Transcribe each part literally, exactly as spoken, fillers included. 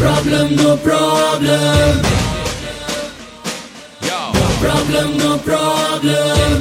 problem, no problem. Yo. No problem, no problem.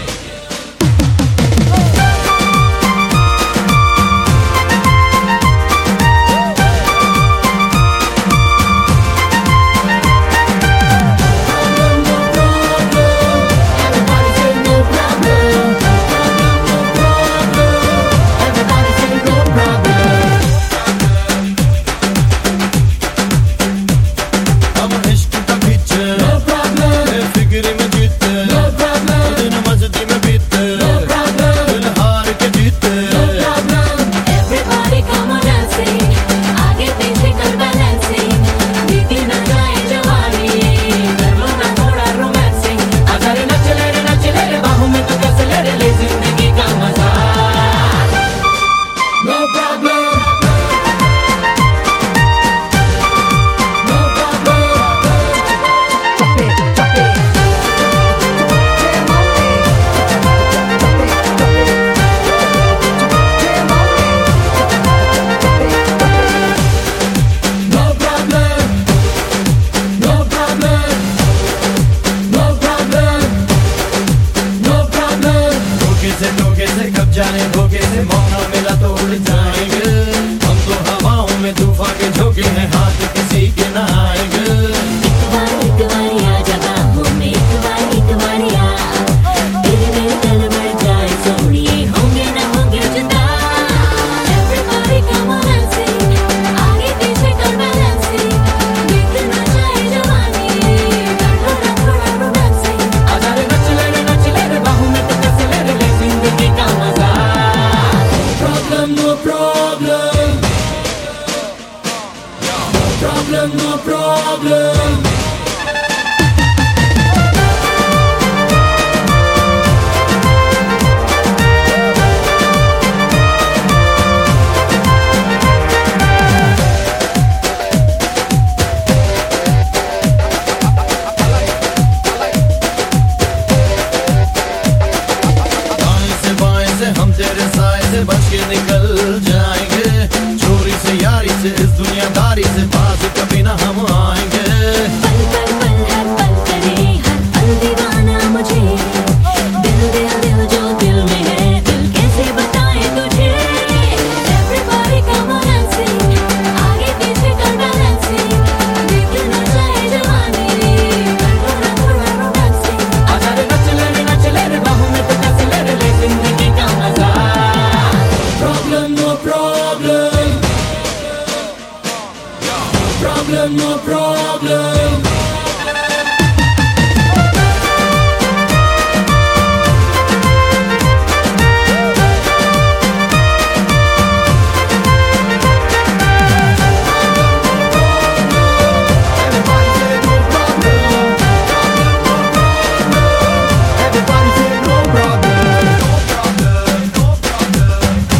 जाने धोखे से मौका मिला तो उड़ जाएंगे हम तो हवाओं में तूफान के झोंके हैं हाथ किसी के ना आएंगे। एक बार एक बार आ जा बाहों में एक बार एक बार आ तेरे मेरे दिल बढ़ जाए सोनिए होंगे ना होंगे जुदा। Everybody come on and sing आगे पीछे कर balancing बीतना चाहे जवानी कर लो ना थोड़ा romancing। आजा रे नच ले रे नच ले रे बाहों में तो कैसे ले रे ले जिंदगी का मजा। No problem, no problem, no problem. हम तेरे साए से बच के निकल जाएंगे चोरी से यारी से इस दुनियादारी से पास कभी ना हम आएंगे। पल पल पल हर पल करे हर पल दीवाना मुझे दिल दिल दिल जो दिल में है दिल कैसे बताए तुझे। Everybody come on and sing आगे पीछे कर balancing बीतना चाहे जवानी कर लो ना थोड़ा romancing। आजा रे नच ले रे नच ले रे बाहों में तो कैसे ले रे ले जिंदगी का मजा। Problem, no problem. No problem, no problem.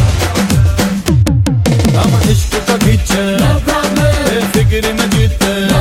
फिक्र में जीते